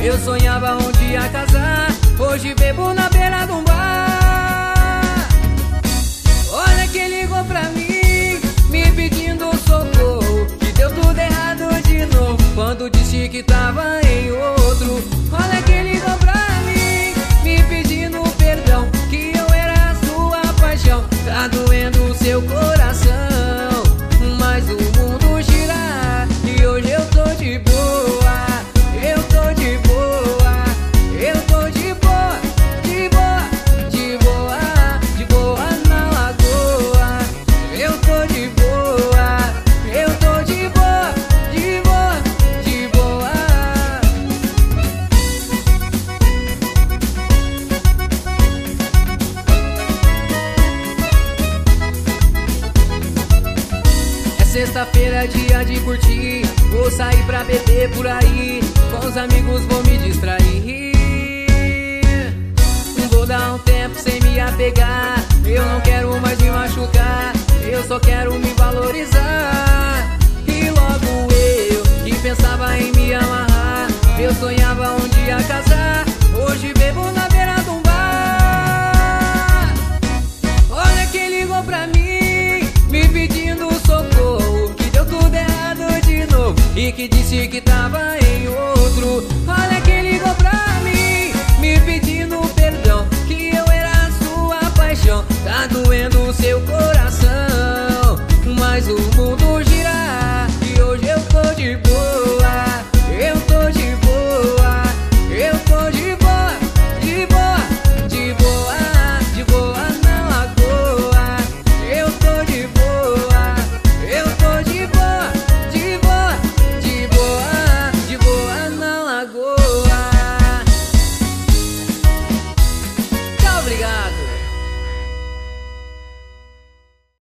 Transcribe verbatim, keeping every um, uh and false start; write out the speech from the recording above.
Eu sonhava um dia casar, hoje bebo na beira de um bar. Olha quem ligou pra mim, me pedindo socorro, que deu tudo errado de novo, quando disse que tava em outro. Olha quem ligou pra mim, me pedindo perdão, que eu era a sua paixão. Tá doendo o seu coração, mas o mundo gira e hoje eu tô de boa. Eu tô de boa, eu tô de boa, de boa, de boa, de boa na lagoa. Eu tô de boa, eu tô de boa, de boa, de boa. É sexta-feira, dia de curtir, vou sair pra beber por aí, com os amigos vou me distrair. Vou dar um tempo sem me apegar, eu não quero mais me machucar, eu só quero me valorizar. E logo eu, que pensava em me amarrar, eu sonhava um dia casar, hoje bebo na beira de um bar. Olha quem ligou pra mim, me pedindo socorro, que deu tudo errado de novo, e que disse que